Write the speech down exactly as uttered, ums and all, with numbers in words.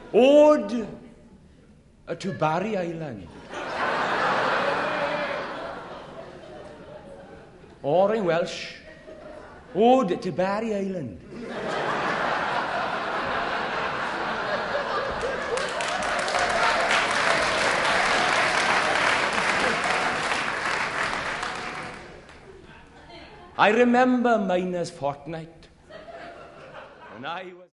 Ode to Barry Island. Or in Welsh, Ode to Barry Island. I remember Miners Fortnight, and I was